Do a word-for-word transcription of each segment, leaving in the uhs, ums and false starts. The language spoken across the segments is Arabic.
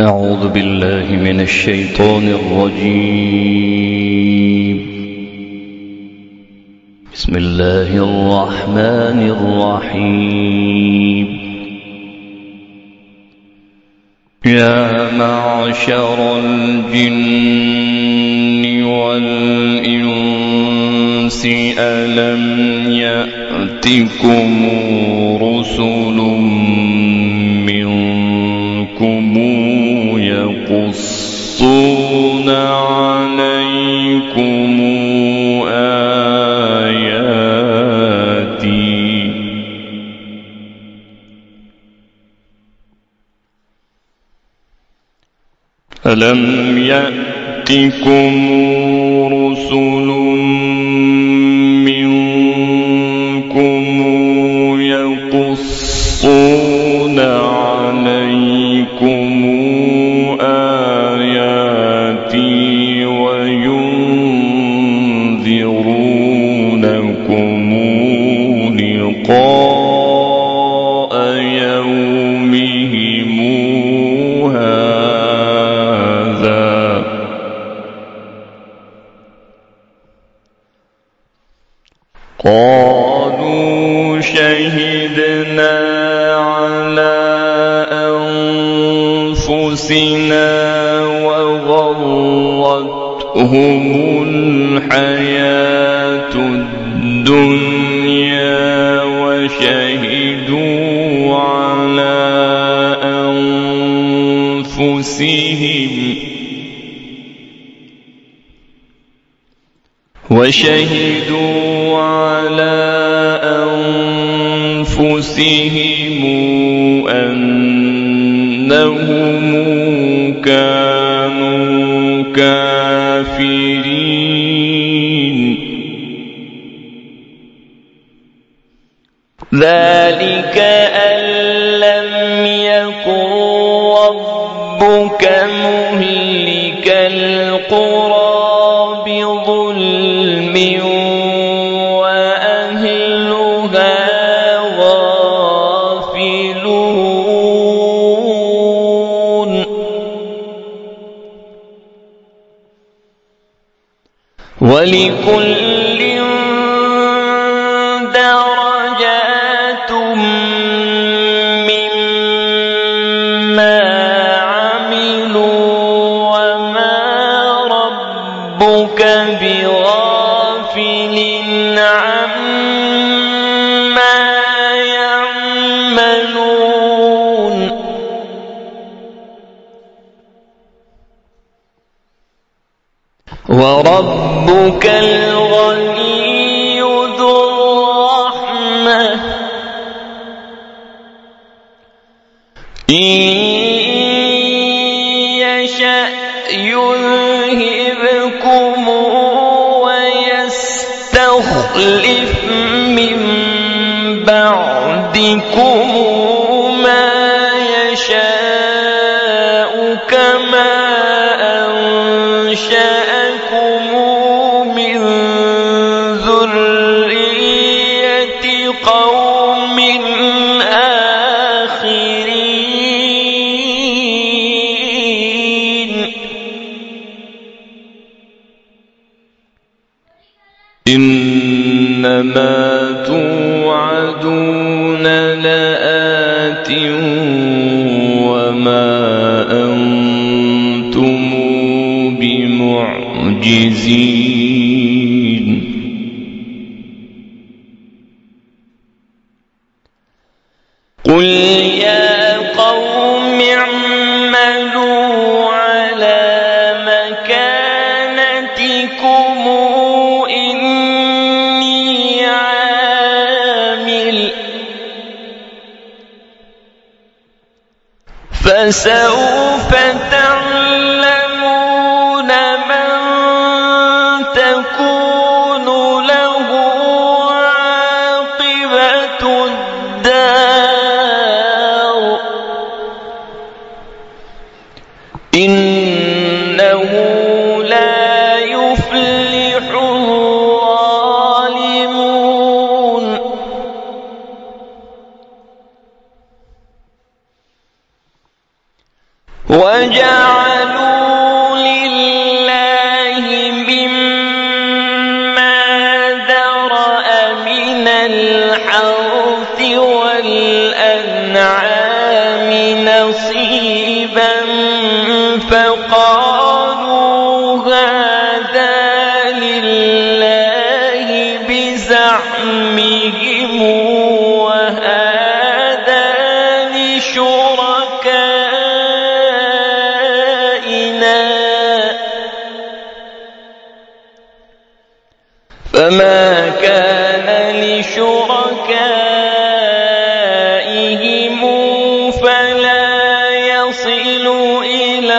أعوذ بالله من الشيطان الرجيم. بسم الله الرحمن الرحيم. يا معشر الجن والإنس ألم يأتكم رسل منكم يقصون عليكم آياتي ألم يأتكم رسل منكم يقصون عليكم آياتي وينذرونكم لقاء يومهم هذا قالوا شهدنا على أنفسنا وغرتهم الحياة الدنيا وشهدوا على أنفسهم وشهدوا على أنفسهم أنهم كانوا كافرين. ذلك أن لم يكن ربك مهلك القرى بظلم وأهلها غافلون. ولكل درجات مما عملوا وما ربك بغافل عما يعملون. وربك الغني ذو الرحمة إن يشأ يذهبكم ويستخلف من بعدكم ما يشاء كما أنشأكم من ذرية قوم آخرين. إنما توعدون لآت وما أنتم بمعجزين. قل يا قوم اعملوا على مكانتكم إني عامل فسوف تعلمون من تكون له عاقبة الدار إنه لا يفلح الظالمون. وجعلوا لله مما ذرأ من الحرث والأنعام نصيبا فقالوا هذا لله بزعمهم وهذا لشركائنا فما كان لشركائهم فلا يصل إلى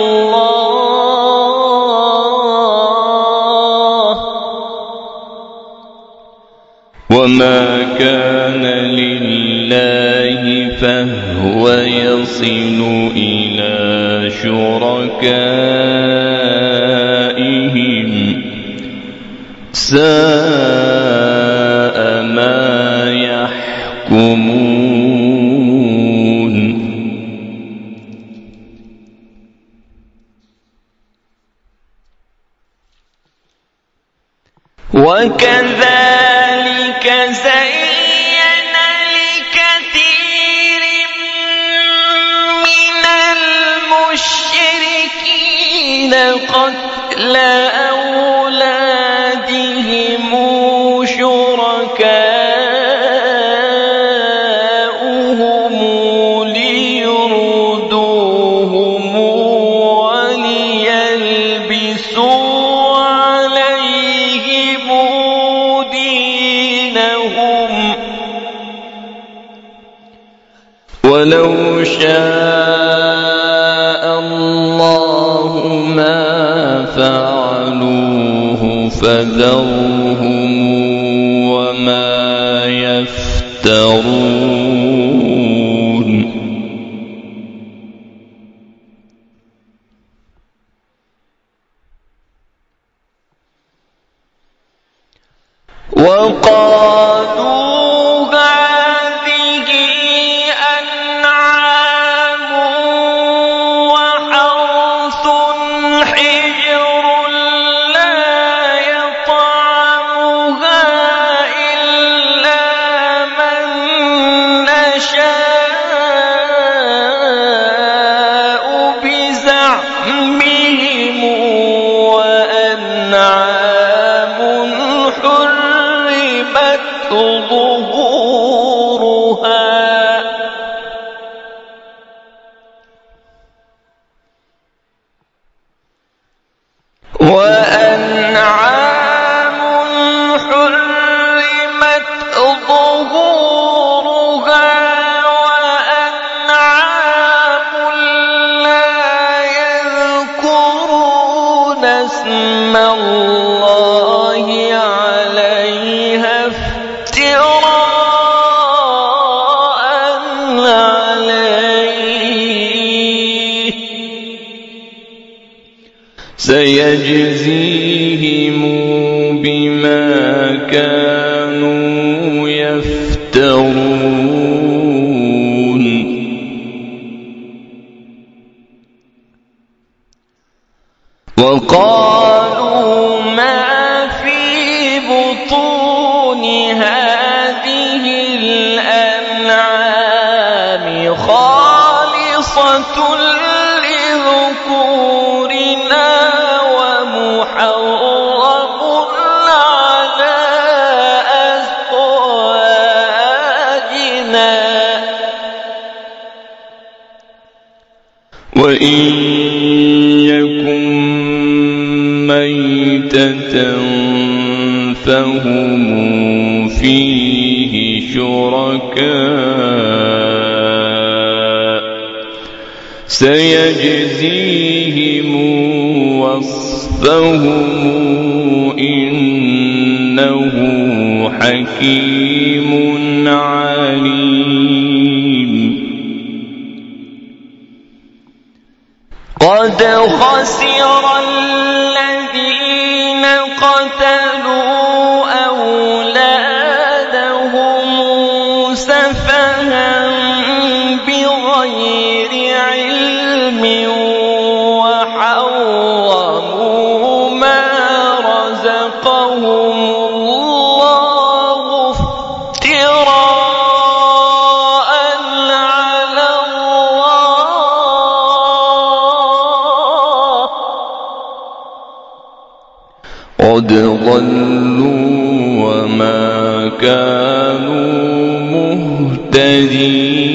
الله وما كان لله فهو يصل إلى شركائهم ساء ما يحكمون. وكذلك زين لكثير من المشركين قتل أولادهم شركاؤهم ليردوهم وليلبسوا عليهم دينهم ولو شاء الله ما فعلوه فذرهم وما يفترون. وقالوا هذه أنعام وحرث حجر لا يطعمها إلا من نشاء بزعمهم وأنعام حرمت ظهورها وأنعام حرمت ظهورها وأنعام لا يذكرون اسم الله عليها افتراء عليه سيجزيهم بما كانوا يفترون. وقالوا ما في بطون هذه الأنعام خالصة لذكورنا ومحرم على أزواجنا وإن يكن ميتة فهم فيه شركاء سيجزيهم وصفهم إنه حكيم عليم. قد خسر الذين قتلوا أولادهم سفها بغير علم دم وحرموا ما رزقهم الله افتراء على الله قد ضلوا وما كانوا مهتدين